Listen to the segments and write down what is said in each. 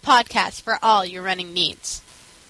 podcast for all your running needs.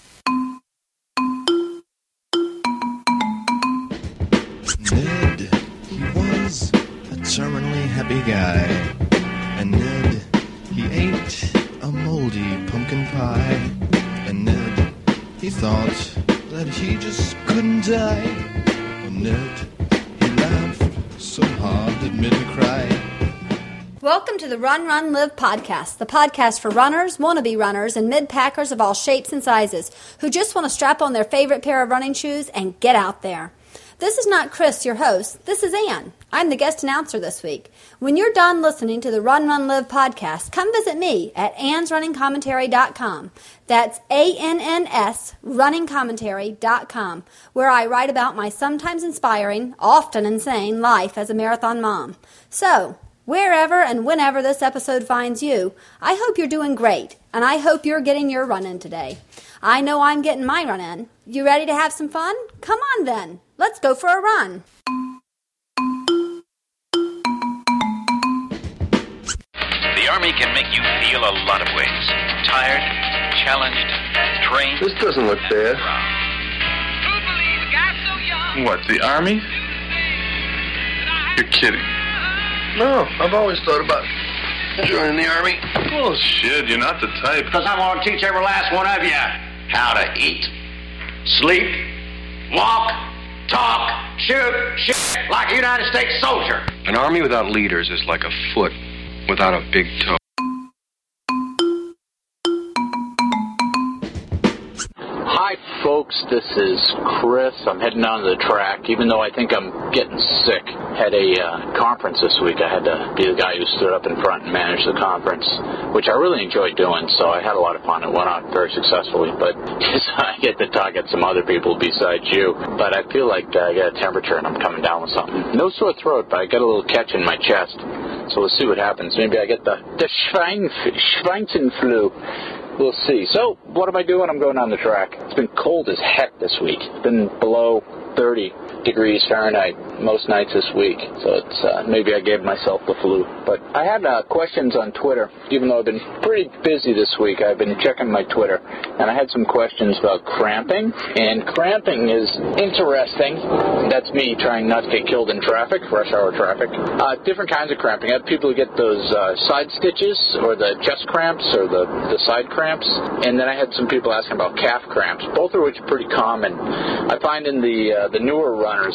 Ned, he was a terminally happy guy. And Ned, he ate a moldy pumpkin pie. And Ned, he thought that he just couldn't die. And Ned, he laughed so hard it made me cry. Welcome to the Run, Run, Live podcast, the podcast for runners, wannabe runners, and mid-packers of all shapes and sizes who just want to strap on their favorite pair of running shoes and get out there. This is not Chris, your host. This is Ann. I'm the guest announcer this week. When you're done listening to the Run, Run, Live podcast, come visit me at annsrunningcommentary.com. That's ANNS runningcommentary.com, where I write about my sometimes inspiring, often insane life as a marathon mom. So, wherever and whenever this episode finds you, I hope you're doing great, and I hope you're getting your run in today. I know I'm getting my run in. You ready to have some fun? Come on then. Let's go for a run. The Army can make you feel a lot of ways. Tired, challenged, trained. This doesn't look bad. What, the Army? You're kidding. No, I've always thought about joining the Army. Bullshit, you're not the type. Because I'm going to teach every last one of you how to eat, sleep, walk, talk, shoot, like a United States soldier. An army without leaders is like a foot without a big toe. Hi folks, this is Chris. I'm heading down to the track, even though I think I'm getting sick. Had a conference this week. I had to be the guy who stood up in front and managed the conference, which I really enjoyed doing, so I had a lot of fun. It went out very successfully, but I get to talk at some other people besides you. But I feel like I got a temperature and I'm coming down with something. No sore throat, but I got a little catch in my chest, so we'll see what happens. Maybe I get the Schweinflu. We'll see. So, what am I doing? I'm going down the track. It's been cold as heck this week. It's been below 30 degrees Fahrenheit most nights this week. So it's maybe I gave myself the flu. But I had questions on Twitter. Even though I've been pretty busy this week, I've been checking my Twitter. And I had some questions about cramping. And cramping is interesting. That's me trying not to get killed in traffic, rush hour traffic. Different kinds of cramping. I have people who get those side stitches or the chest cramps or the side cramps. And then I had some people asking about calf cramps, both of which are pretty common. I find in the newer runners,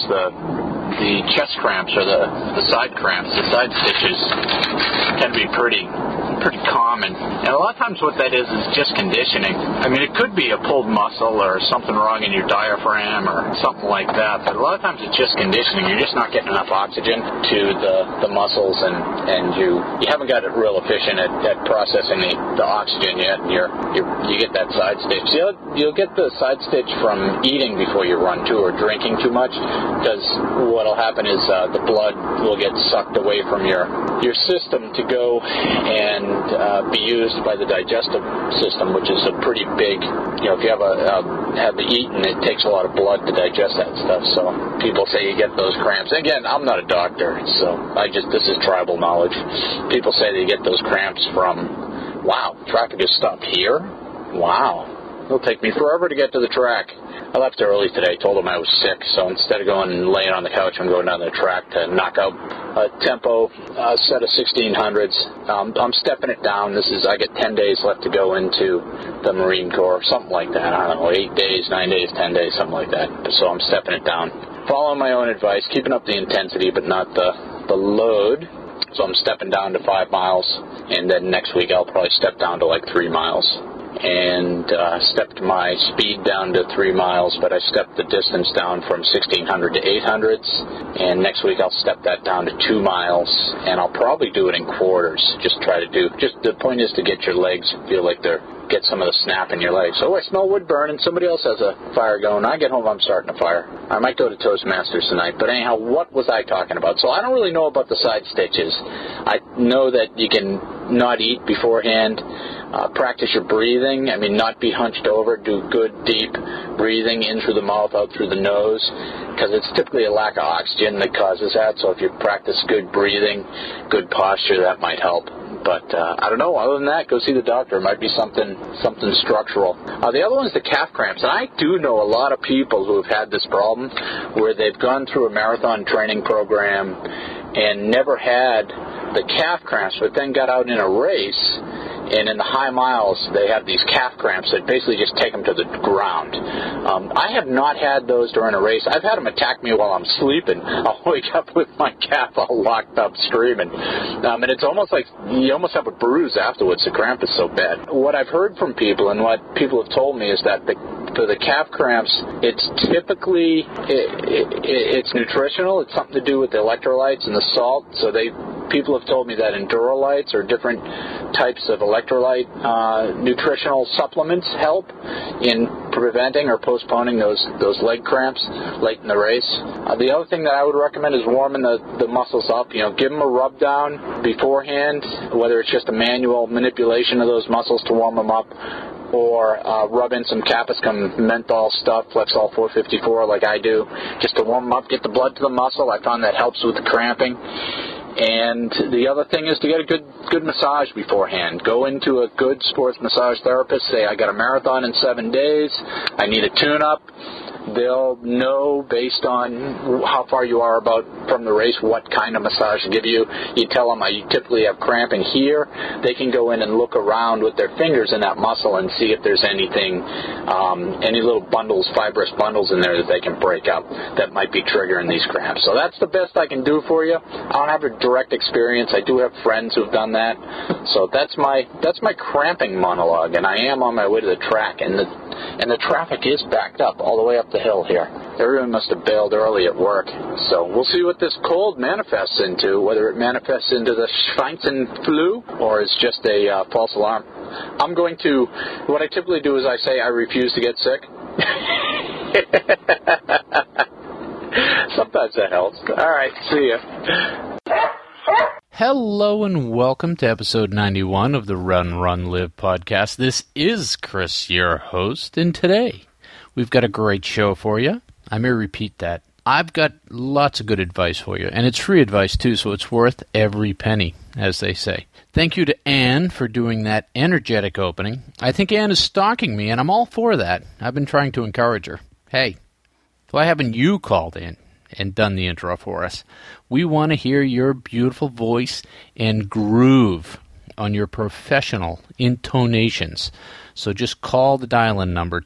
the chest cramps or the side cramps, the side stitches can be pretty common. And a lot of times what that is just conditioning. I mean, it could be a pulled muscle or something wrong in your diaphragm or something like that, but a lot of times it's just conditioning. You're just not getting enough oxygen to the muscles, and you haven't got it real efficient at processing the oxygen yet, and you get that side stitch. You'll get the side stitch from eating before you run too, or drinking too much, because what'll happen is the blood will get sucked away from your system to go and be used by the digestive system, which is a pretty big, if you have eaten, it takes a lot of blood to digest that stuff. So people say you get those cramps. Again, I'm not a doctor, so this is tribal knowledge. People say they get those cramps from, wow, traffic has stopped here? Wow. It'll take me forever to get to the track. I left early today, told them I was sick, so instead of going and laying on the couch, I'm going down the track to knock out a tempo set of 1600s. I'm stepping it down. I get 10 days left to go into the Marine Corps, something like that. I don't know, 8 days, 9 days, 10 days, something like that. So I'm stepping it down. Following my own advice, keeping up the intensity, but not the load. So I'm stepping down to 5 miles, and then next week I'll probably step down to like 3 miles. And stepped my speed down to 3 miles, but I stepped the distance down from 1600 to 800s, and next week I'll step that down to 2 miles, and I'll probably do it in quarters. The point is to get your legs feel like get some of the snap in your legs. Oh, I smell wood burning. Somebody else has a fire going. I get home, I'm starting a fire. I might go to Toastmasters tonight, but anyhow, what was I talking about? So I don't really know about the side stitches. I know that you can not eat beforehand. Practice your breathing. I mean, not be hunched over. Do good, deep breathing in through the mouth, out through the nose, because it's typically a lack of oxygen that causes that. So if you practice good breathing, good posture, that might help. But I don't know. Other than that, go see the doctor. It might be something structural. The other one is the calf cramps. And I do know a lot of people who have had this problem where they've gone through a marathon training program and never had the calf cramps, but then got out in a race, and in the high miles, they have these calf cramps that basically just take them to the ground. I have not had those during a race. I've had them attack me while I'm sleeping. I'll wake up with my calf all locked up screaming. And it's almost like you almost have a bruise afterwards. The cramp is so bad. What I've heard from people and what people have told me is that for the calf cramps, it's typically, it's nutritional. It's something to do with the electrolytes and the salt. So people have told me that Endurolites or different types of electrolyte nutritional supplements help in preventing or postponing those leg cramps late in the race. The other thing that I would recommend is warming the muscles up. Give them a rub down beforehand, whether it's just a manual manipulation of those muscles to warm them up, or rub in some Capsicum menthol stuff, Flexol 454 like I do, just to warm them up, get the blood to the muscle. I found that helps with the cramping. And the other thing is to get a good massage beforehand. Go into a good sports massage therapist, say, I got a marathon in 7 days, I need a tune-up. They'll know based on how far you are from the race what kind of massage to give you. You tell them you typically have cramping here. They can go in and look around with their fingers in that muscle and see if there's anything, any little bundles, fibrous bundles in there that they can break up that might be triggering these cramps. So that's the best I can do for you. I don't have a direct experience. I do have friends who've done that. So that's my cramping monologue, and I am on my way to the track, and the traffic is backed up all the way up the hill here. Everyone must have bailed early at work. So we'll see what this cold manifests into, whether it manifests into the Schweinzen flu or is just a false alarm. What I typically do is I say I refuse to get sick. Sometimes that helps. All right, see ya. Hello and welcome to episode 91 of the Run, Run, Live podcast. This is Chris, your host, and today we've got a great show for you. I may repeat that. I've got lots of good advice for you, and it's free advice too, so it's worth every penny, as they say. Thank you to Anne for doing that energetic opening. I think Anne is stalking me, and I'm all for that. I've been trying to encourage her. Hey, why haven't you called in and done the intro for us? We want to hear your beautiful voice and groove on your professional intonations. So just call the dial-in number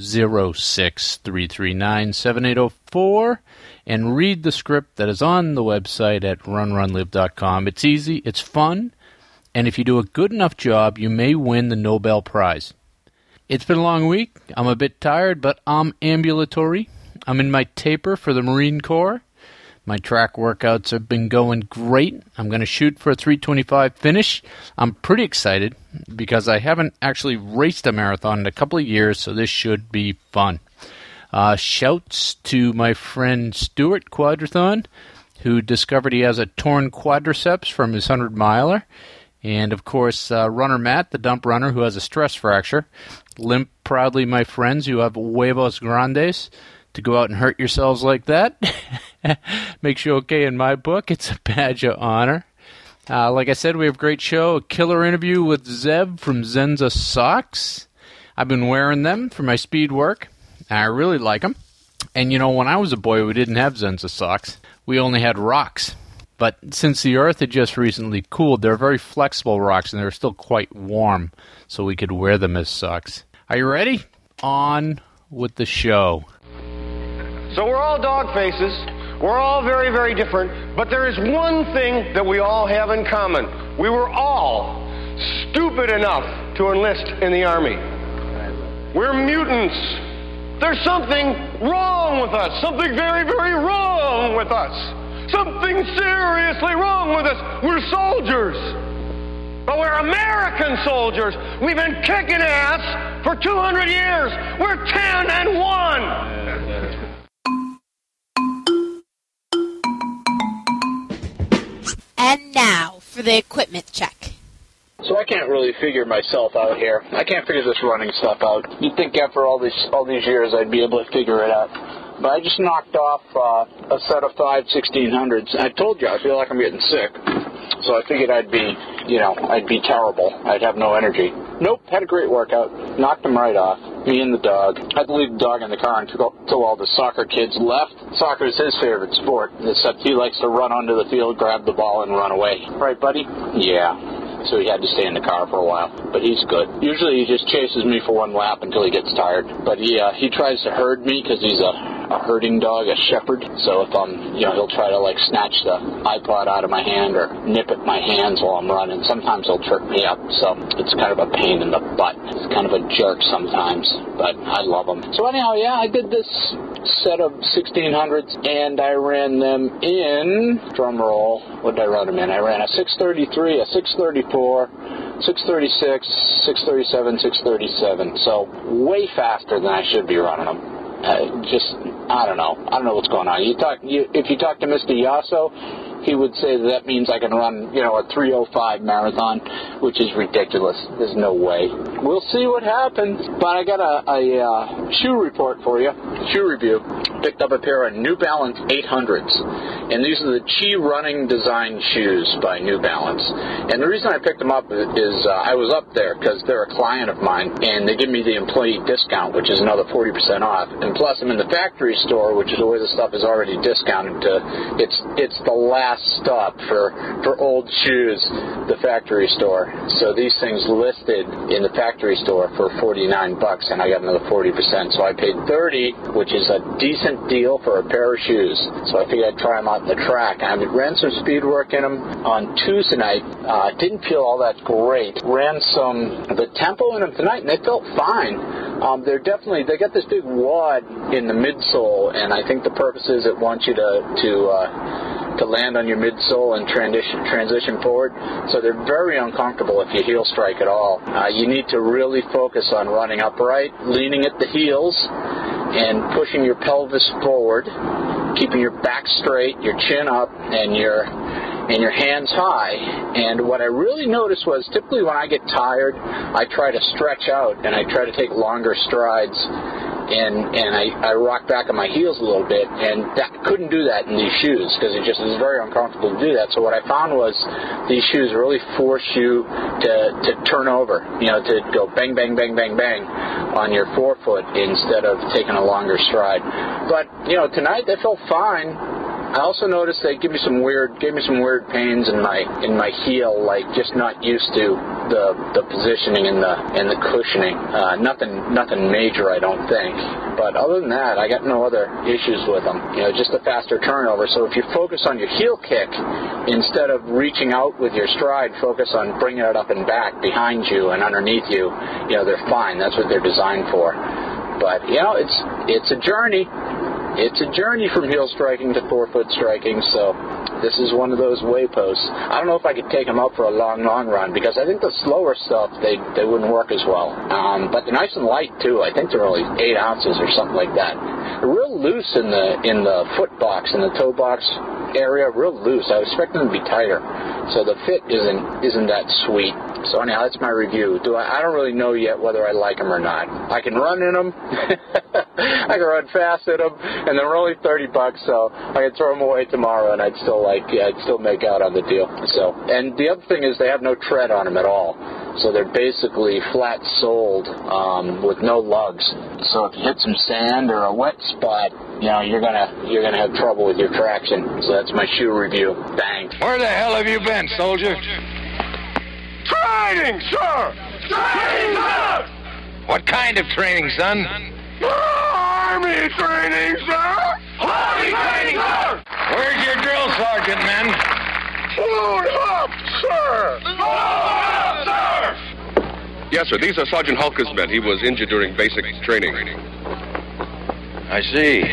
206-339-7804 and read the script that is on the website at runrunlive.com. It's easy, it's fun, and if you do a good enough job, you may win the Nobel Prize. It's been a long week. I'm a bit tired, but I'm ambulatory. I'm in my taper for the Marine Corps. My track workouts have been going great. I'm going to shoot for a 3:25 finish. I'm pretty excited because I haven't actually raced a marathon in a couple of years, so this should be fun. Shouts to my friend Stuart Quadrathon, who discovered he has a torn quadriceps from his 100-miler. And, of course, runner Matt, the dump runner, who has a stress fracture. Limp proudly, my friends, who have huevos grandes. To go out and hurt yourselves like that makes you okay in my book. It's a badge of honor. Like I said, we have a great show, a killer interview with Zev from Zenza Socks. I've been wearing them for my speed work. I really like them. And, when I was a boy, we didn't have Zenza Socks. We only had rocks. But since the earth had just recently cooled, they're very flexible rocks, and they're still quite warm, so we could wear them as socks. Are you ready? On with the show. So we're all dog faces. We're all very, very different. But there is one thing that we all have in common. We were all stupid enough to enlist in the Army. We're mutants. There's something wrong with us. Something very, very wrong with us. Something seriously wrong with us. We're soldiers. But we're American soldiers. We've been kicking ass for 200 years. We're 10-1. And now for the equipment check. So I can't really figure myself out here. I can't figure this running stuff out. You'd think after all these years I'd be able to figure it out. But I just knocked off a set of 5 1600s. I told you I feel like I'm getting sick. So I figured I'd be I'd be terrible. I'd have no energy. Nope, had a great workout. Knocked him right off. Me and the dog. I had to leave the dog in the car until all the soccer kids left. Soccer is his favorite sport, except he likes to run onto the field, grab the ball, and run away. Right, buddy? Yeah. So he had to stay in the car for a while, but he's good. Usually he just chases me for one lap until he gets tired. But he tries to herd me because he's a herding dog, a shepherd. So if he'll try to snatch the iPod out of my hand or nip at my hands while I'm running. Sometimes he'll trip me up, so it's kind of a pain in the butt. It's kind of a jerk sometimes, but I love him. So anyhow, yeah, I did this set of 1600s, and I ran them in, drum roll, what did I run them in? I ran a 633, a 634, 636, 637, 637. So way faster than I should be running them. I don't know. I don't know what's going on. If you talk to Mr. Yasso, he would say that means I can run, a 3:05 marathon, which is ridiculous. There's no way. We'll see what happens. But I got a shoe report for you, shoe review. Picked up a pair of New Balance 800s, and these are the Chi Running Design shoes by New Balance. And the reason I picked them up is I was up there because they're a client of mine, and they give me the employee discount, which is another 40% off. And plus, I'm in the factory store, which is the way the stuff is already discounted to. It's the last stop for old shoes, the factory store. So these things listed in the factory store for $49, and I got another 40%. So I paid $30, which is a decent deal for a pair of shoes. So I figured I'd try them out in the track. And I ran some speed work in them on Tuesday night. Didn't feel all that great. Ran the tempo in them tonight, and they felt fine. They got this big wad in the midsole, and I think the purpose is it wants you to land on your midsole and transition forward. So they're very uncomfortable if you heel strike at all. You need to really focus on running upright, leaning at the heels, and pushing your pelvis forward, keeping your back straight, your chin up, and your hands high. And what I really noticed was typically when I get tired, I try to stretch out and I try to take longer strides, and I rock back on my heels a little bit, and that couldn't do that in these shoes because it just is very uncomfortable to do that. So what I found was these shoes really force you to turn over, to go bang, bang, bang, bang, bang on your forefoot instead of taking a longer stride. But, tonight they felt fine. I also noticed they gave me some weird pains in my heel, like just not used to the positioning and the cushioning. Nothing major, I don't think. But other than that, I got no other issues with them. Just a faster turnover. So if you focus on your heel kick instead of reaching out with your stride, focus on bringing it up and back behind you and underneath you. They're fine. That's what they're designed for. But it's a journey. It's a journey from heel striking to forefoot striking, so this is one of those wayposts. I don't know if I could take them out for a long run, because I think the slower stuff, they wouldn't work as well. But they're nice and light, too. I think they're only 8 ounces or something like that. They're real loose in the foot box, in the toe box area, real loose. I was expecting them to be tighter. So the fit isn't that sweet. So anyhow, that's my review. I don't really know yet whether I like them or not. I can run in them. I can run fast in them, and they're only $30, so I could throw them away tomorrow, and I'd still make out on the deal. So, and the other thing is they have no tread on them at all. So they're basically flat-soled with no lugs. So if you hit some sand or a wet spot, you're gonna have trouble with your traction. So that's my shoe review. Thanks. Where the hell have you been, soldier? Training, sir! Training, sir! What kind of training, son? Army training, sir! Army training, sir! Where's your drill sergeant, men? Food up, sir! Food up, sir! Yes, sir. These are Sergeant Hulker's men. He was injured during basic training. I see.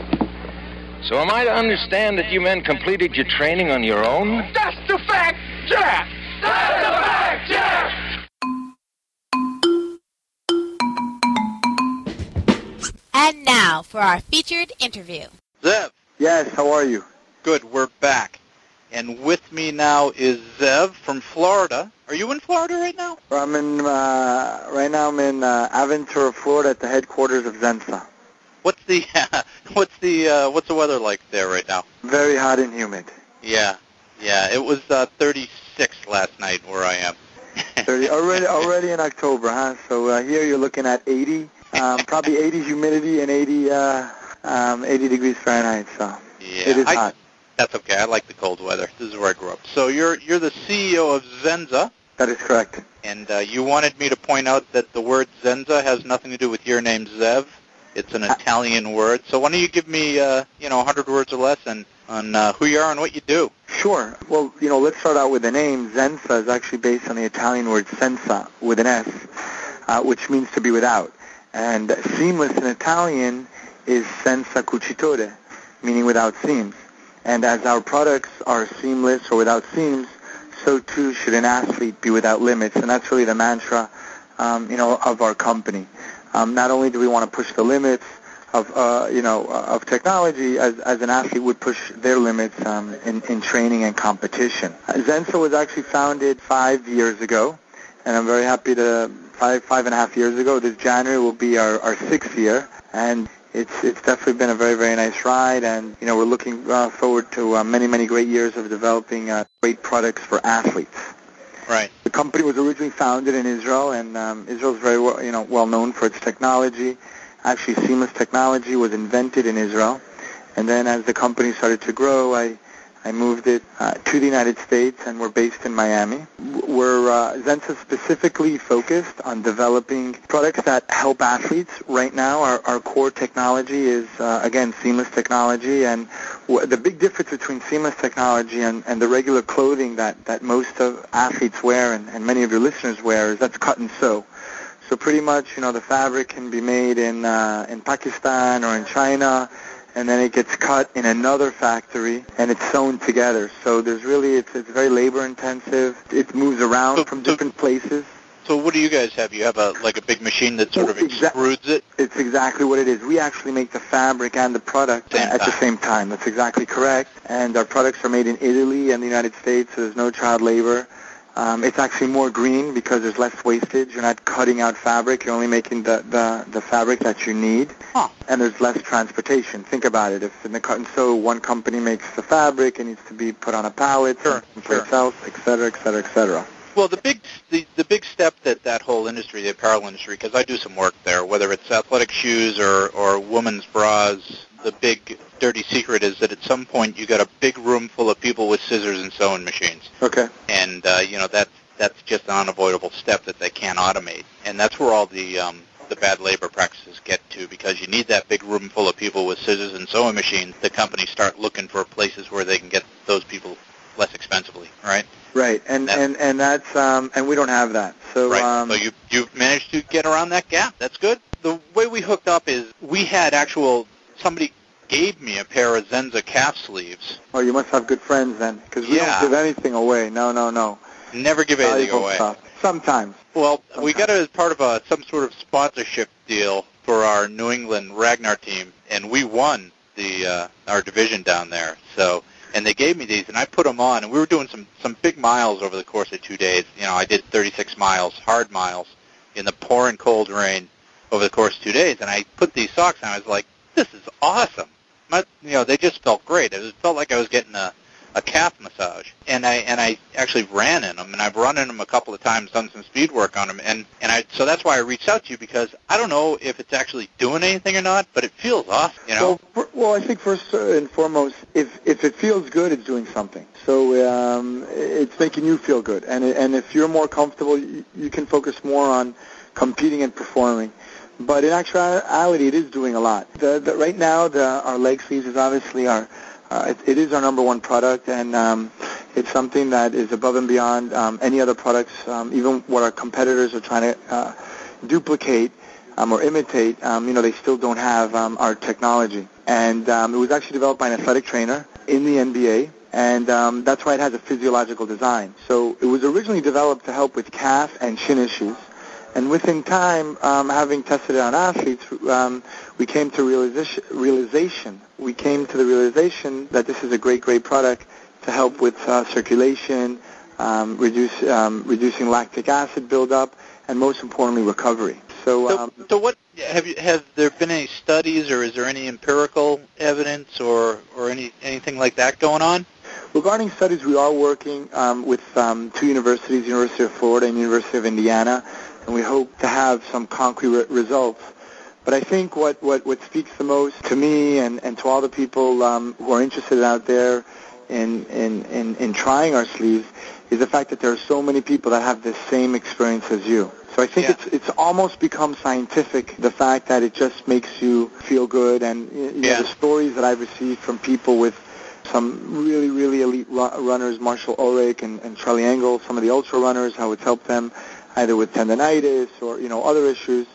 So am I to understand that you men completed your training on your own? That's the fact, Jack! That's the fact, Jack! And now for our featured interview. Zev. Yes, how are you? Good, we're back. And with me now is Zev from Florida. Are you in Florida right now? I'm in Aventura, Florida, at the headquarters of Zensa. What's the weather like there right now? Very hot and humid. Yeah. It was 36 36 last night where I am. 30 already in October, huh? So here you're looking at 80, probably 80 humidity and 80 degrees Fahrenheit. So it is hot. That's okay. I like the cold weather. This is where I grew up. So you're the CEO of Zenza. That is correct. And you wanted me to point out that the word Zenza has nothing to do with your name, Zev. It's an Italian word. So why don't you give me, 100 words or less on who you are and what you do? Sure. Well, let's start out with the name. Zenza is actually based on the Italian word senza, with an S, which means to be without. And seamless in Italian is senza cucitore, meaning without seams. And as our products are seamless or without seams, so too should an athlete be without limits. And that's really the mantra, of our company. Not only do we want to push the limits of technology, as an athlete would push their limits in training and competition. Zenza was actually founded 5 years ago, and I'm very happy to, 5.5 years ago, this January will be our 6th year, and it's definitely been a very, very nice ride, and we're looking forward to many, many great years of developing great products for athletes. Right. The company was originally founded in Israel, and Israel is very well known for its technology. Actually, seamless technology was invented in Israel, and then as the company started to grow, I moved it to the United States, and we're based in Miami. We're Zenza specifically focused on developing products that help athletes. Right now, our core technology is, again, seamless technology, and the big difference between seamless technology and the regular clothing that most of athletes wear and many of your listeners wear is that's cut and sew. So pretty much, the fabric can be made in Pakistan or in China, and then it gets cut in another factory, and it's sewn together. So there's really, it's very labor-intensive. It moves around from different places. So what do you guys have? You have a big machine that sort of extrudes it? It's exactly what it is. We actually make the fabric and the product at the same time. That's exactly correct. And our products are made in Italy and the United States, so there's no child labor. It's actually more green because there's less wastage. You're not cutting out fabric. You're only making the fabric that you need. Huh. And there's less transportation. Think about it. If in the cut and sew, one company makes the fabric, it needs to be put on a pallet for itself, et cetera, et cetera, et cetera. Well, the big step that whole industry, the apparel industry, because I do some work there, whether it's athletic shoes or women's bras, the big dirty secret is that at some point you got a big room full of people with scissors and sewing machines. Okay. And that's just an unavoidable step that they can't automate, and that's where all the bad labor practices get to, because you need that big room full of people with scissors and sewing machines. The companies start looking for places where they can get those people less expensively, right? Right, and that's and we don't have that. So right. So you've managed to get around that gap. That's good. The way we hooked up is we had somebody gave me a pair of Zenza calf sleeves. Oh, you must have good friends then, because we don't give anything away. No. Never give anything away. Stuff. Sometimes. Well, we got it as part of some sort of sponsorship deal for our New England Ragnar team, and we won our division down there. So, and they gave me these, and I put them on, and we were doing some big miles over the course of 2 days. I did 36 miles, hard miles, in the pouring cold rain over the course of 2 days, and I put these socks on. I was like, this is awesome. They just felt great. It felt like I was getting a calf massage, and I actually ran in them, and I've run in them a couple of times, done some speed work on them, so that's why I reached out to you, because I don't know if it's actually doing anything or not, but it feels awesome, Well, I think first and foremost, if it feels good, it's doing something. So it's making you feel good, and if you're more comfortable, you can focus more on competing and performing. But in actuality, it is doing a lot. Right now, our leg sleeves is obviously it is our number one product, and it's something that is above and beyond any other products, even what our competitors are trying to duplicate or imitate. They still don't have our technology. And it was actually developed by an athletic trainer in the NBA, and that's why it has a physiological design. So it was originally developed to help with calf and shin issues. And within time, having tested it on athletes, we came to realization. We came to the realization that this is a great product to help with circulation, reducing lactic acid buildup, and most importantly, recovery. So what have there been any studies, or is there any empirical evidence, or anything like that going on? Regarding studies, we are working with two universities, University of Florida and University of Indiana, and we hope to have some concrete results. But I think what speaks the most to me and to all the people who are interested out there in trying our sleeves is the fact that there are so many people that have the same experience as you. So I think it's almost become scientific, the fact that it just makes you feel good. And you know, the stories that I've received from people with some really, really elite runners, Marshall Ulrich and Charlie Engle, some of the ultra runners, how it's helped them either with tendonitis or, you know, other issues.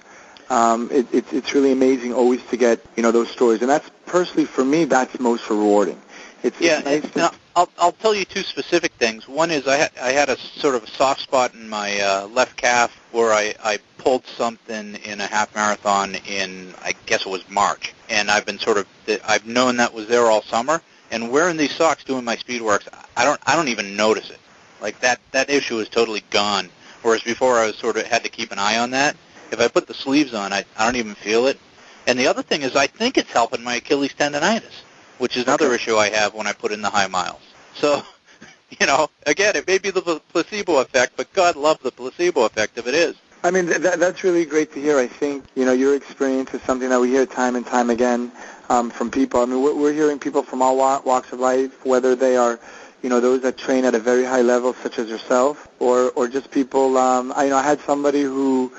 It's really amazing always to get, you know, those stories. And that's, personally, for me, that's most rewarding. It's nice to... I'll tell you two specific things. One is I had a sort of a soft spot in my left calf where I pulled something in a half marathon in, I guess it was March. And I've known that was there all summer. And wearing these socks doing my speed works, I don't even notice it. Like that issue is totally gone. Whereas before I was sort of had to keep an eye on that. If I put the sleeves on, I don't even feel it. And the other thing is I think it's helping my Achilles tendonitis, which is another issue I have when I put in the high miles. So, you know, again, it may be the placebo effect, but God love the placebo effect if it is. I mean, that's really great to hear. I think, you know, your experience is something that we hear time and time again from people. I mean, we're hearing people from all walks of life, whether they are, you know, those that train at a very high level, such as yourself, or just people. I had somebody whose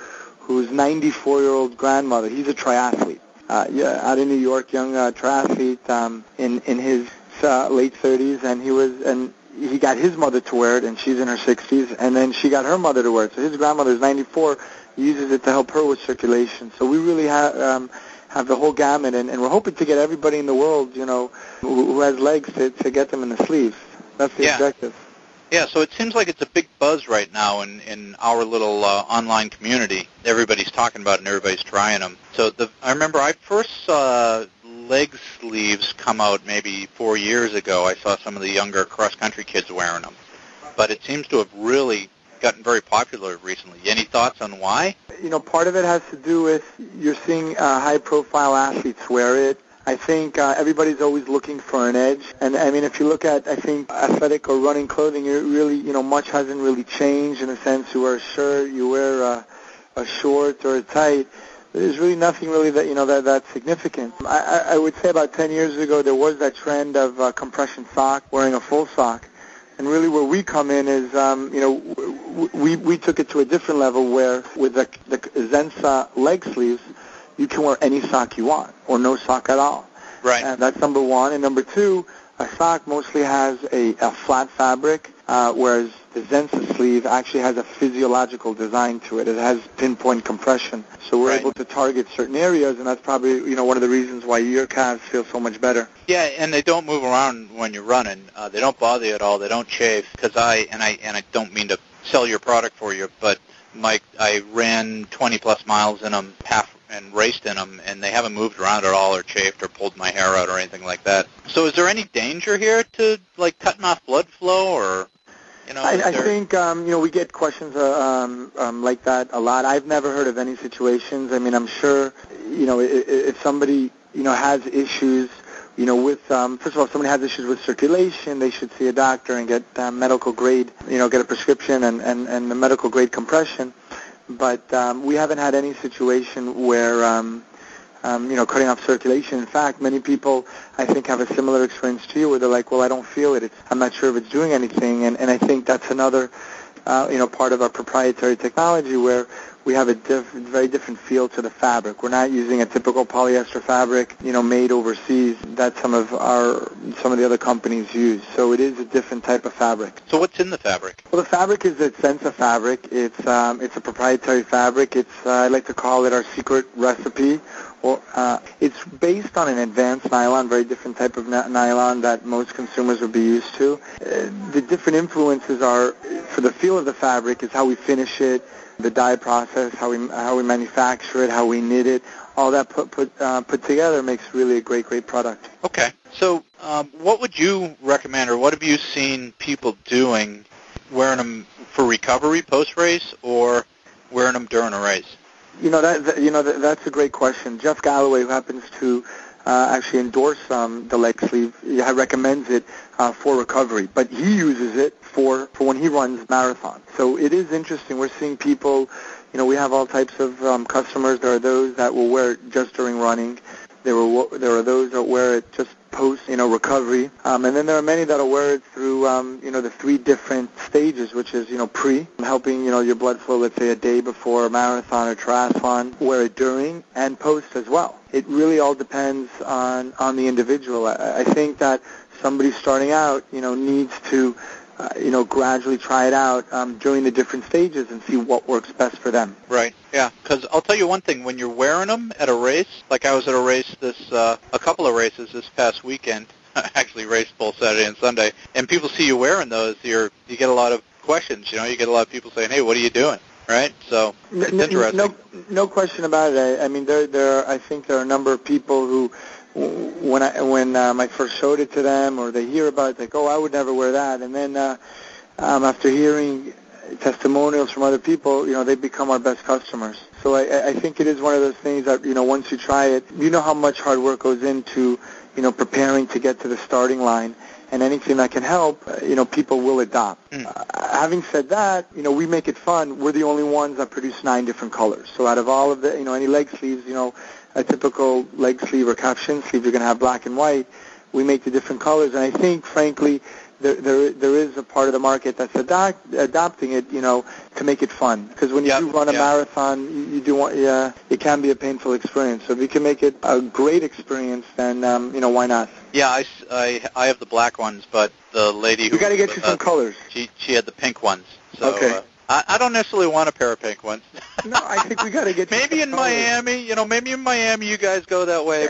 94-year-old grandmother, he's a triathlete, out in New York, young triathlete in his late 30s, and he got his mother to wear it, and she's in her 60s, and then she got her mother to wear it. So his grandmother's 94, uses it to help her with circulation. So we really have the whole gamut, and we're hoping to get everybody in the world, you know, who has legs to get them in the sleeves. That's the objective. Yeah, so it seems like it's a big buzz right now in our little online community. Everybody's talking about it and everybody's trying them. So I remember I first saw leg sleeves come out maybe 4 years ago. I saw some of the younger cross-country kids wearing them. But it seems to have really gotten very popular recently. Any thoughts on why? You know, part of it has to do with you're seeing high-profile athletes wear it. I think everybody's always looking for an edge. And, I mean, if you look at, I think, athletic or running clothing, it really, you know, much hasn't really changed in the sense you wear a shirt, you wear a short or a tight. There's really nothing really that, you know, that's significant. I would say about 10 years ago there was that trend of compression sock, wearing a full sock. And really where we come in is, you know, we took it to a different level where with the Zensa leg sleeves, you can wear any sock you want or no sock at all. Right. And that's number one. And number two, a sock mostly has a flat fabric, whereas the Zensa sleeve actually has a physiological design to it. It has pinpoint compression. So we're able to target certain areas, and that's probably, you know, one of the reasons why your calves feel so much better. Yeah, and they don't move around when you're running. They don't bother you at all. They don't chafe. Because I don't mean to sell your product for you, but I ran 20-plus miles in them, and raced in them, and they haven't moved around at all or chafed or pulled my hair out or anything like that. So is there any danger here to, like, cutting off blood flow or, you know? I think, you know, we get questions like that a lot. I've never heard of any situations. I mean, I'm sure, you know, if somebody, you know, has issues, you know, with, first of all, if somebody has issues with circulation, they should see a doctor and get medical grade, you know, get a prescription and the medical grade compression. But we haven't had any situation where, you know, cutting off circulation. In fact, many people, I think, have a similar experience to you where they're like, well, I don't feel it. I'm not sure if it's doing anything. And I think that's another, you know, part of our proprietary technology where we have a very different feel to the fabric. We're not using a typical polyester fabric, you know, made overseas that some of the other companies use. So it is a different type of fabric. So what's in the fabric? Well, the fabric is a Zensa fabric. It's a proprietary fabric. It's I like to call it our secret recipe. Or it's based on an advanced nylon, very different type of nylon that most consumers would be used to. The different influences are, for the feel of the fabric, is how we finish it, the dye process, how we manufacture it, how we knit it. All that put together makes really a great product. Okay. So what would you recommend, or what have you seen people doing, wearing them for recovery post-race or wearing them during a race? You know, that's a great question. Jeff Galloway, who happens to actually endorse the leg sleeve. He recommends it for recovery, but he uses it for when he runs marathons. So it is interesting. We're seeing people, we have all types of customers. There are those that will wear it just during running. There are those that wear it just post, recovery. And then there are many that will wear it through, the 3 different stages, which is, pre, helping, your blood flow, let's say a day before a marathon or triathlon, wear it during, and post as well. It really all depends on the individual. I think that somebody starting out, needs to, gradually try it out during the different stages and see what works best for them. Right. Yeah. Because I'll tell you one thing: when you're wearing them at a race, like I was at a race a couple of races this past weekend. I actually raced both Saturday and Sunday, and people see you wearing those. You get a lot of questions. You get a lot of people saying, "Hey, what are you doing?" Right. So it's interesting. No question about it. I mean, I think there are a number of people who, when I first showed it to them, or they hear about it, they go, "Oh, I would never wear that." And then after hearing testimonials from other people, they become our best customers. So I think it is one of those things that, once you try it, how much hard work goes into, preparing to get to the starting line. And anything that can help, people will adopt. Having said that, we make it fun. We're the only ones that produce 9 different colors. So out of all of the, any leg sleeves, a typical leg sleeve or calf shin sleeve, you're going to have black and white. We make the different colors. And I think, frankly, there is a part of the market that's adopting it, to make it fun. Because when you do run a marathon, you do want, it can be a painful experience. So if you can make it a great experience, then, why not? Yeah, I have the black ones, but the lady who... We got to get you some colors. She had the pink ones. So, okay. I don't necessarily want a pair of pink ones. No, I think we got to get you maybe in Miami, maybe in Miami you guys go that way,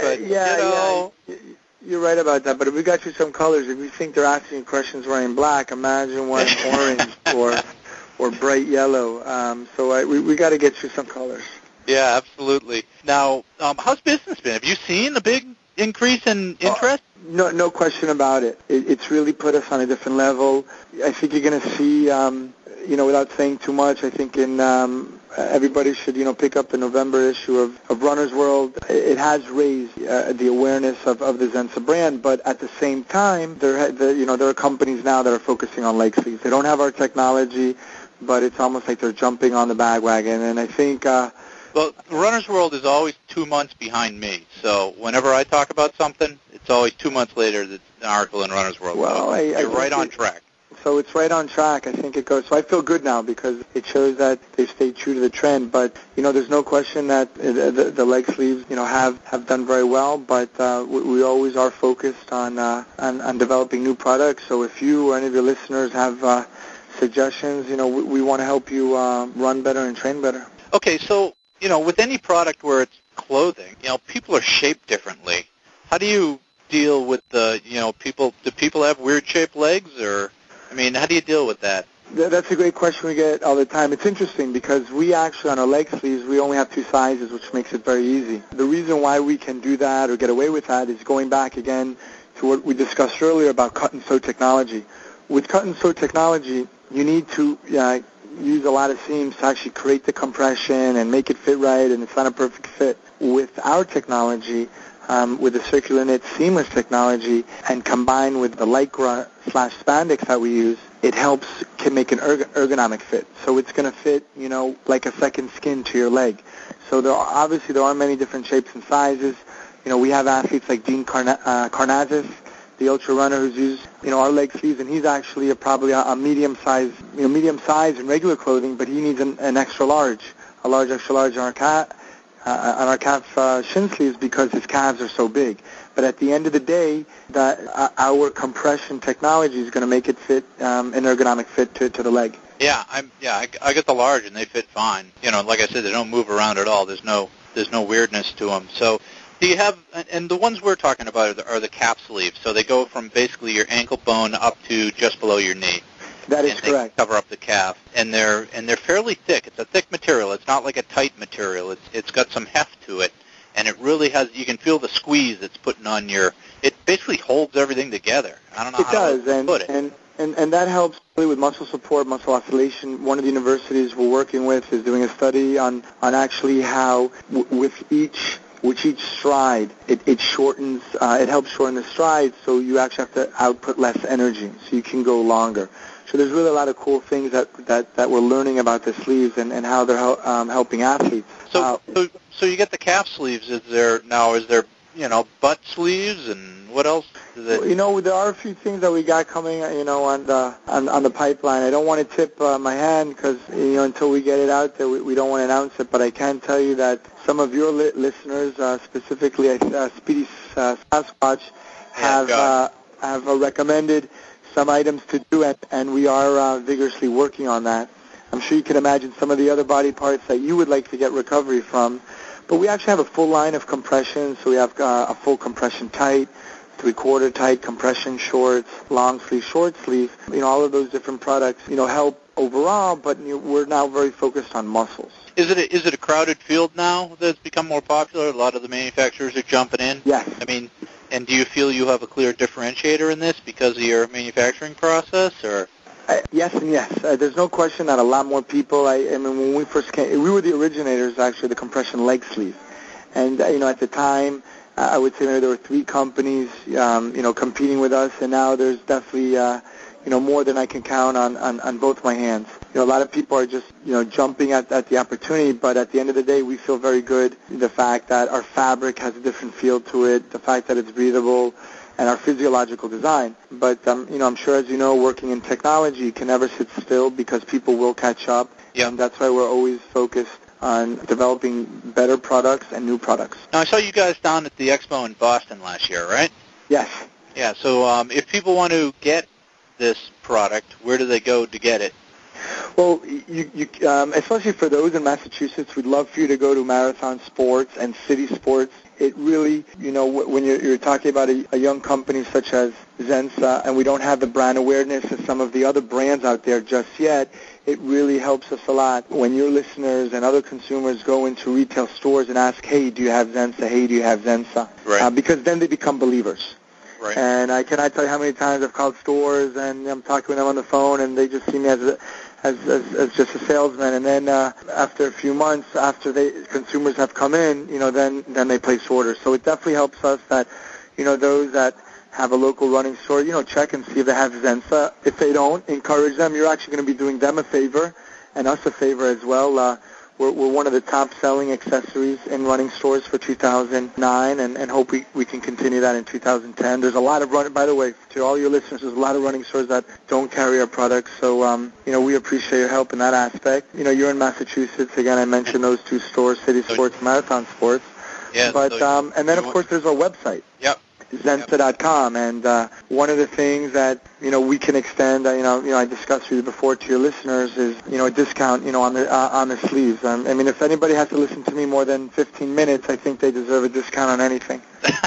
but, You're right about that, but if we got you some colors, if you think they're asking you questions wearing black, imagine wearing orange or bright yellow. So we got to get you some colors. Yeah, absolutely. Now, how's business been? Have you seen a big increase in interest? No question about it. It's really put us on a different level. I think you're going to see, without saying too much, I think everybody should, pick up the November issue of Runner's World. It has raised the awareness of the Zensa brand, but at the same time, there are companies now that are focusing on leg sleeves. They don't have our technology, but it's almost like they're jumping on the bandwagon. And I think... well, Runner's World is always 2 months behind me. So whenever I talk about something, it's always 2 months later that's an article in Runner's World. Well, so you're right on track. So it's right on track. I think it goes. So I feel good now because it shows that they've stayed true to the trend. But there's no question that the leg sleeves, have done very well. But we always are focused on developing new products. So if you or any of your listeners have suggestions, we want to help you run better and train better. Okay, so with any product where it's clothing, people are shaped differently. How do you deal with the people? Do people have weird shaped legs or? I mean, how do you deal with that? That's a great question we get all the time. It's interesting because we actually, on our leg sleeves, we only have 2 sizes, which makes it very easy. The reason why we can do that or get away with that is going back again to what we discussed earlier about cut and sew technology. With cut and sew technology, you need to use a lot of seams to actually create the compression and make it fit right, and it's not a perfect fit. With our technology, with the circular knit seamless technology, and combined with the Lycra/spandex that we use, it can make an ergonomic fit. So it's going to fit, like a second skin to your leg. So there are many different shapes and sizes. We have athletes like Dean Karnazes, the ultra runner who's used, our leg sleeves, and he's actually probably a medium size, medium size in regular clothing, but he needs an extra large, a large extra large on our calf shin sleeves because his calves are so big. But at the end of the day, our compression technology is going to make it fit an ergonomic fit to the leg. Yeah, I get the large and they fit fine. Like I said, they don't move around at all. There's no weirdness to them. So do you have? And the ones we're talking about are the calf sleeves. So they go from basically your ankle bone up to just below your knee. That is correct. They cover up the calf, and they're fairly thick. It's a thick material. It's not like a tight material. It's got some heft to it, and it really has. You can feel the squeeze it's putting on your. It basically holds everything together. I don't know how to put it. And that helps really with muscle support, muscle oscillation. One of the universities we're working with is doing a study on actually how with each which each stride, it shortens, it helps shorten the stride, so you actually have to output less energy, so you can go longer. So there's really a lot of cool things that we're learning about the sleeves and how they're helping athletes. So you get the calf sleeves. Is there butt sleeves, and what else? Well, there are a few things that we got coming, on the pipeline. I don't want to tip my hand because, until we get it out there, we don't want to announce it. But I can tell you that some of your listeners, specifically Speedy Sasquatch, have recommended some items to do, and we are vigorously working on that. I'm sure you can imagine some of the other body parts that you would like to get recovery from. But we actually have a full line of compression, so we have a full compression tight, 3/4 tight compression shorts, long sleeve, short sleeve. All of those different products, help overall, but we're now very focused on muscles. Is it a crowded field now that's become more popular? A lot of the manufacturers are jumping in? Yes. And do you feel you have a clear differentiator in this because of your manufacturing process, or? Yes and yes. There's no question that a lot more people, when we first came, we were the originators, actually, the compression leg sleeve. And, at the time, I would say maybe there were 3 companies, competing with us, and now there's definitely, more than I can count on both my hands. A lot of people are just, jumping at the opportunity, but at the end of the day, we feel very good. The fact that our fabric has a different feel to it, the fact that it's breathable, and our physiological design. But, I'm sure, as you know, working in technology, you can never sit still because people will catch up. Yeah. And that's why we're always focused on developing better products and new products. Now, I saw you guys down at the Expo in Boston last year, right? Yes. Yeah, so if people want to get this product, where do they go to get it? Well, you especially for those in Massachusetts, we'd love for you to go to Marathon Sports and City Sports. It really, when you're talking about a young company such as Zensa, and we don't have the brand awareness of some of the other brands out there just yet, it really helps us a lot when your listeners and other consumers go into retail stores and ask, hey, do you have Zensa? Hey, do you have Zensa? Right. Because then they become believers. Right. And I cannot tell you how many times I've called stores and I'm talking with them on the phone and they just see me as just a salesman. And then after a few months, after consumers have come in, then they place orders. So it definitely helps us that, those that have a local running store, check and see if they have Zensa. If they don't, encourage them. You're actually going to be doing them a favor and us a favor as well. We're one of the top-selling accessories in running stores for 2009, and hope we can continue that in 2010. There's a lot of by the way, to all your listeners, there's a lot of running stores that don't carry our products, so, we appreciate your help in that aspect. You're in Massachusetts. Again, I mentioned those 2 stores, City Sports, Marathon Sports. Yeah. But, and then, of course, there's our website. Yep. Zensa.com, and one of the things that we can extend, I discussed with you before to your listeners is a discount on the sleeves. If anybody has to listen to me more than 15 minutes, I think they deserve a discount on anything.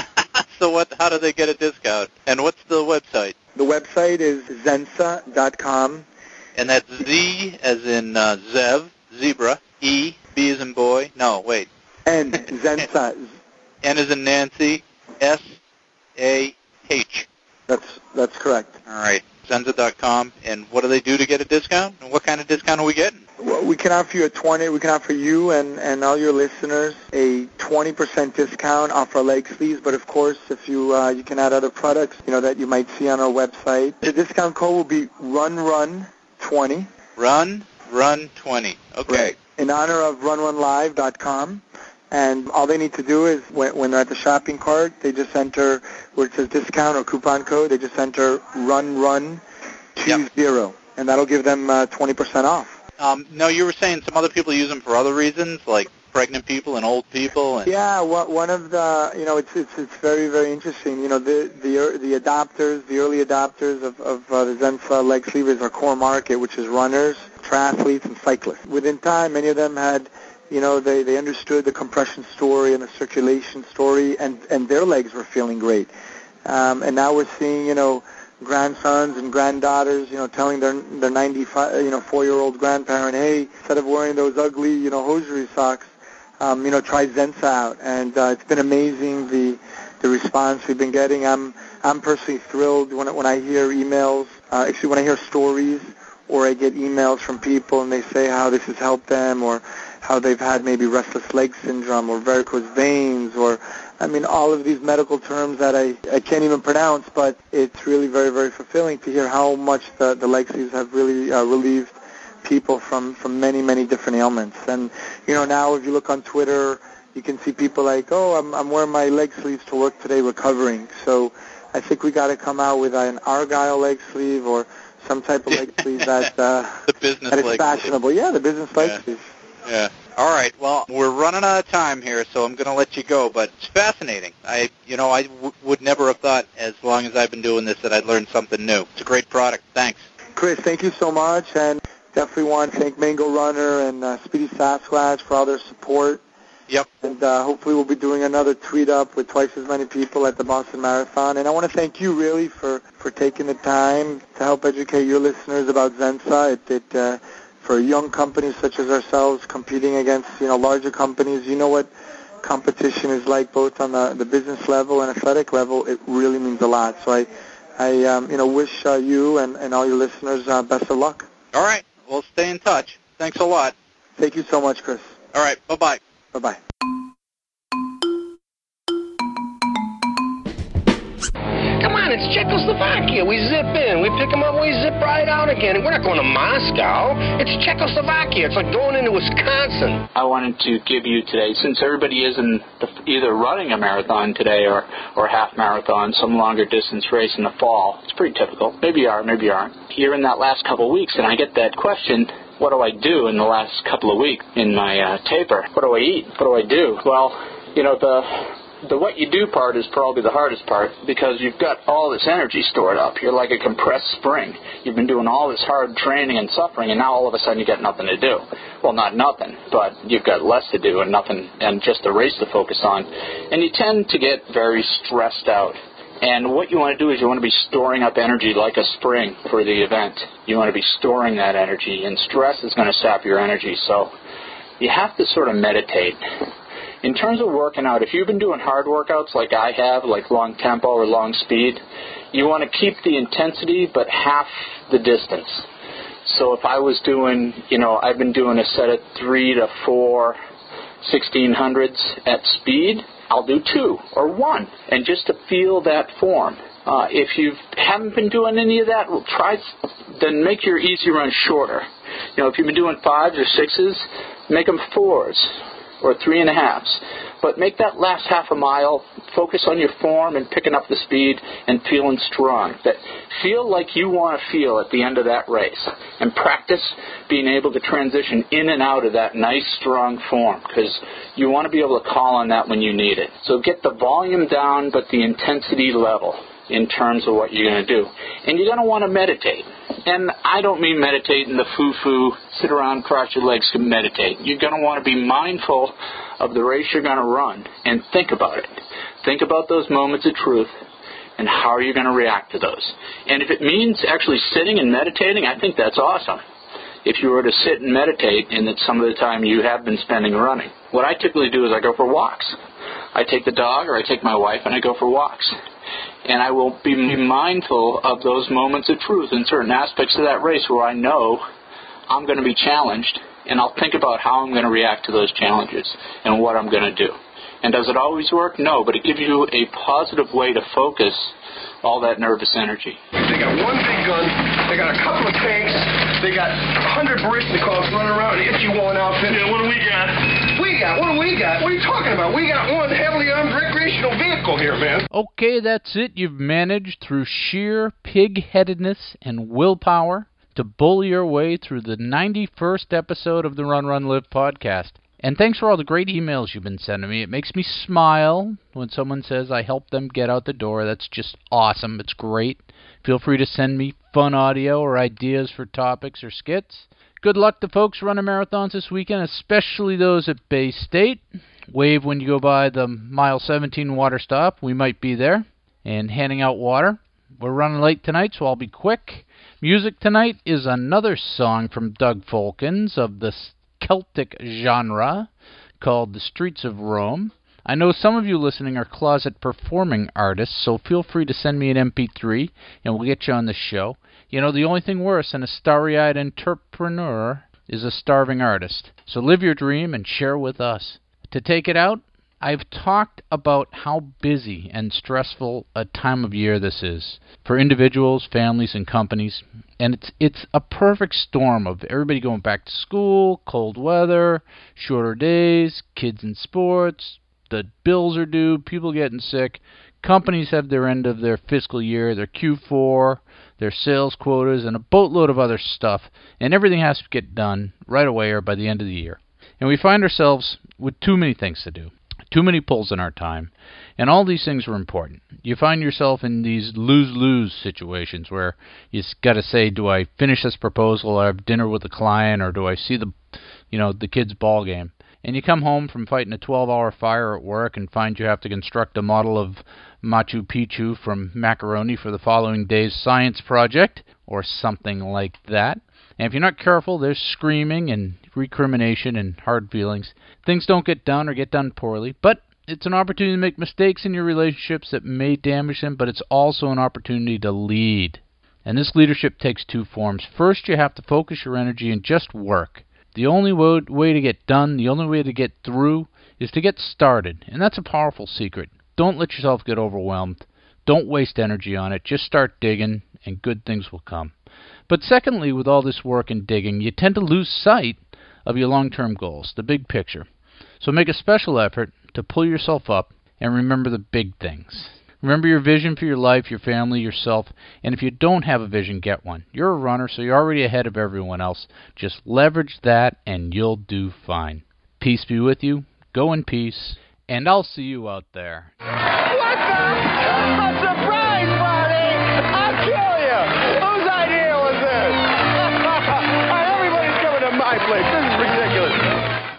So how do they get a discount? And what's the website? The website is Zensa.com, and that's Z as in Zev, zebra, E, B as in boy. No, wait. N, Zensa. N as in Nancy, S. A-H. That's correct. All right. Zensa.com. And what do they do to get a discount? And what kind of discount are we getting? Well, we can offer you we can offer you and all your listeners a 20% discount off our leg sleeves. But of course, if you can add other products, that you might see on our website. The discount code will be RUNRUN20. RUNRUN20. Okay. Right. In honor of RunRunLive.com. And all they need to do is, when they're at the shopping cart, they just enter where it says discount or coupon code, they just enter RUNRUN20, and that'll give them 20% off. No, you were saying some other people use them for other reasons, like pregnant people and old people. And yeah, one of the, it's very, very interesting. The adopters, the early adopters of the Zensa leg sleeve is our core market, which is runners, triathletes, and cyclists. Within time, many of them had they understood the compression story and the circulation story, and their legs were feeling great. And now we're seeing, grandsons and granddaughters, telling their 4-year-old grandparent, hey, instead of wearing those ugly, hosiery socks, try Zensa out. And it's been amazing the response we've been getting. I'm personally thrilled when I hear emails, when I hear stories, or I get emails from people and they say how this has helped them or how they've had maybe restless leg syndrome or varicose veins or, I mean, all of these medical terms that I can't even pronounce, but it's really very, very fulfilling to hear how much the leg sleeves have really relieved people from many, many different ailments. And, now if you look on Twitter, you can see people like, oh, I'm wearing my leg sleeves to work today recovering. So I think we got to come out with an Argyle leg sleeve or some type of leg sleeve that, the business that is leg fashionable. sleeve. Yeah, the business leg sleeve. Yeah. All right. Well, we're running out of time here, so I'm going to let you go. But it's fascinating. I would never have thought, as long as I've been doing this, that I'd learn something new. It's a great product. Thanks. Chris, thank you so much, and definitely want to thank Mango Runner and Speedy Sasquatch for all their support. Yep. And hopefully we'll be doing another tweet up with twice as many people at the Boston Marathon. And I want to thank you really for taking the time to help educate your listeners about Zensa. For young companies such as ourselves competing against, larger companies, you know what competition is like both on the business level and athletic level. It really means a lot. So I wish you and all your listeners best of luck. All right. We'll stay in touch. Thanks a lot. Thank you so much, Chris. All right. Bye-bye. Bye-bye. Come on, it's Czechoslovakia. We zip in, we pick them up, we zip right out again. We're not going to Moscow. It's Czechoslovakia. It's like going into Wisconsin. I wanted to give you today, since everybody is either running a marathon today or half marathon, some longer distance race in the fall. It's pretty typical. Maybe you are, maybe you aren't. You're in that last couple of weeks, and I get that question, what do I do in the last couple of weeks in my taper? What do I eat? What do I do? Well, the what you do part is probably the hardest part because you've got all this energy stored up. You're like a compressed spring. You've been doing all this hard training and suffering, and now all of a sudden you got nothing to do. Well, not nothing, but you've got less to do and nothing, and just a race to focus on. And you tend to get very stressed out. And what you want to do is you want to be storing up energy like a spring for the event. You want to be storing that energy, and stress is going to sap your energy. So you have to sort of meditate. In terms of working out, if you've been doing hard workouts like I have, like long tempo or long speed, you want to keep the intensity but half the distance. So if I was doing, I've been doing a set of 3 to 4 1600s at speed, I'll do 2 or 1, and just to feel that form. If you haven't been doing any of that, then make your easy run shorter. If you've been doing 5s or 6s, make them 4s. Or 3.5s. But make that last half a mile, focus on your form and picking up the speed and feeling strong. Feel like you want to feel at the end of that race. And practice being able to transition in and out of that nice, strong form, because you want to be able to call on that when you need it. So get the volume down, but the intensity level in terms of what you're going to do. And you're going to want to meditate. And I don't mean meditate in the foo-foo, sit around, cross your legs and meditate. You're going to want to be mindful of the race you're going to run and think about it. Think about those moments of truth and how are you going to react to those. And if it means actually sitting and meditating, I think that's awesome. If you were to sit and meditate and that some of the time you have been spending running. What I typically do is I go for walks. I take the dog or I take my wife and I go for walks. And I will be mindful of those moments of truth in certain aspects of that race where I know I'm going to be challenged, and I'll think about how I'm going to react to those challenges and what I'm going to do. And does it always work? No, but it gives you a positive way to focus all that nervous energy. They got one big gun, they got a couple of tanks, they got 100 Baryshnikovs running around an issue-1 outfit. Yeah, what do we got? What do we got? What are you talking about? We got one heavily armed recreational vehicle here, man. Okay, that's it. You've managed through sheer pig-headedness and willpower to bully your way through the 91st episode of the Run, Run, Live podcast. And thanks for all the great emails you've been sending me. It makes me smile when someone says I helped them get out the door. That's just awesome. It's great. Feel free to send me fun audio or ideas for topics or skits. Good luck to folks running marathons this weekend, especially those at Bay State. Wave when you go by the mile 17 water stop. We might be there and handing out water. We're running late tonight, so I'll be quick. Music tonight is another song from Doug Folkens of the Celtic genre called The Streets of Rome. I know some of you listening are closet performing artists, so feel free to send me an MP3 and we'll get you on the show. The only thing worse than a starry-eyed entrepreneur is a starving artist. So live your dream and share with us. To take it out, I've talked about how busy and stressful a time of year this is for individuals, families, and companies. And it's a perfect storm of everybody going back to school, cold weather, shorter days, kids in sports, the bills are due, people getting sick. Companies have their end of their fiscal year, their Q4, their sales quotas, and a boatload of other stuff. And everything has to get done right away or by the end of the year. And we find ourselves with too many things to do. Too many pulls in our time, and all these things are important. You find yourself in these lose-lose situations where you got to say, do I finish this proposal, or have dinner with the client, or do I see the kids' ball game? And you come home from fighting a 12-hour fire at work and find you have to construct a model of Machu Picchu from macaroni for the following day's science project, or something like that. And if you're not careful, there's screaming and recrimination and hard feelings. Things don't get done or get done poorly, but it's an opportunity to make mistakes in your relationships that may damage them, but it's also an opportunity to lead. And this leadership takes two forms. First, you have to focus your energy and just work. The only way to get done, the only way to get through, is to get started. And that's a powerful secret. Don't let yourself get overwhelmed. Don't waste energy on it. Just start digging, and good things will come. But secondly, with all this work and digging, you tend to lose sight of your long-term goals, the big picture. So make a special effort to pull yourself up and remember the big things. Remember your vision for your life, your family, yourself, and if you don't have a vision, get one. You're a runner, so you're already ahead of everyone else. Just leverage that and you'll do fine. Peace be with you. Go in peace, and I'll see you out there. What the? A surprise party? I'll kill you! Whose idea was this? Everybody's coming to my place. This is ridiculous.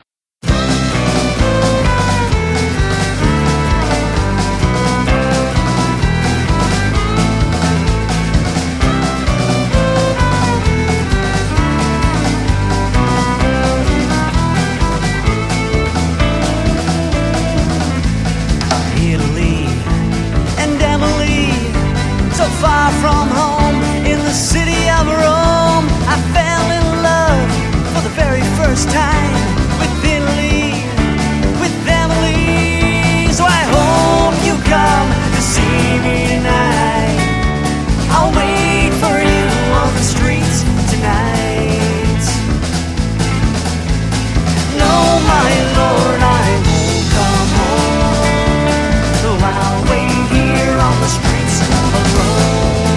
Far from home, in the city of Rome, I fell in love for the very first time with Italy, with Emily. So I hope you come to see me tonight. I'll wait for you on the streets tonight. No, my lord, I won't come home, so I'll wait here on the streets alone.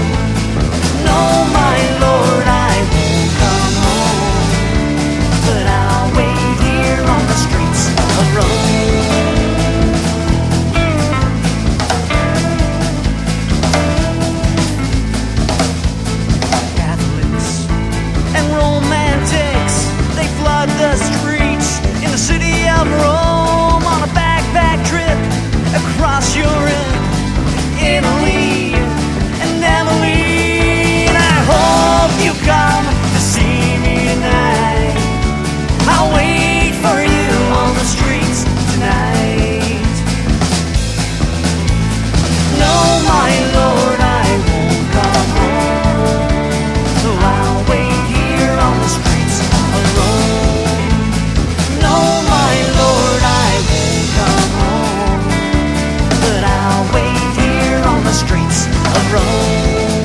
Catholics and romantics, they flood the streets in the city of Rome on a backpack trip across Europe, Italy, and Emily. And I hope you come to see me tonight. I'll wait for you on the streets tonight. No, my lord, I won't come home, so I'll wait here on the streets alone. No, my lord, I won't come home, but I'll wait here on the streets of Rome.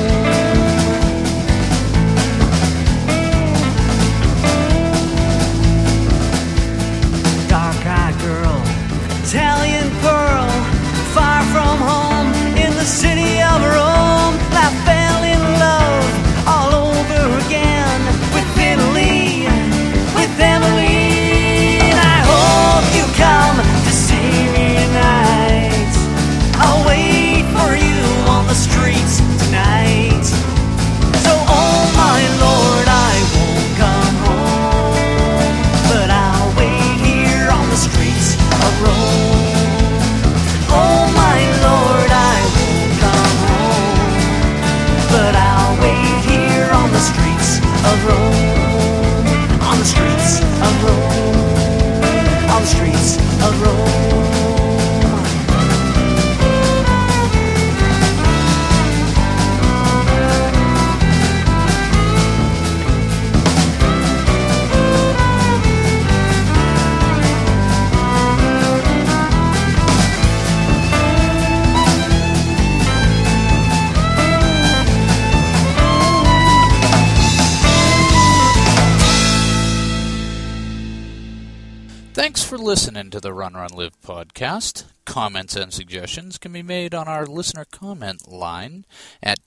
Dark-eyed girl, Italian pearl, far from home in the city of Rome. I fell in love all over again with Italy, with Emily. And I hope you come to see me tonight. I'll wait for you on the streets tonight. So, oh my lord, I won't come home, but I'll wait here on the streets of Rome. Oh my lord, I won't come home, but I'll wait here on the streets of Rome. On the streets of Rome. On the streets of Rome. for listening to the Run, Run, Live podcast. Comments and suggestions can be made on our listener comment line at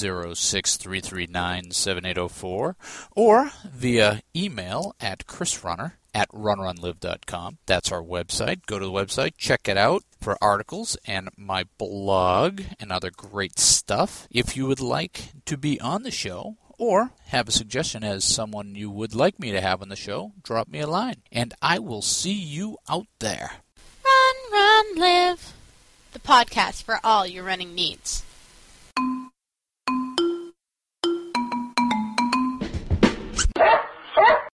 206-339-7804 or via email at chrisrunner@runrunlive.com. That's our website. Go to the website, check it out for articles and my blog and other great stuff. If you would like to be on the show or have a suggestion as someone you would like me to have on the show, drop me a line, and I will see you out there. Run, Run, Live. The podcast for all your running needs.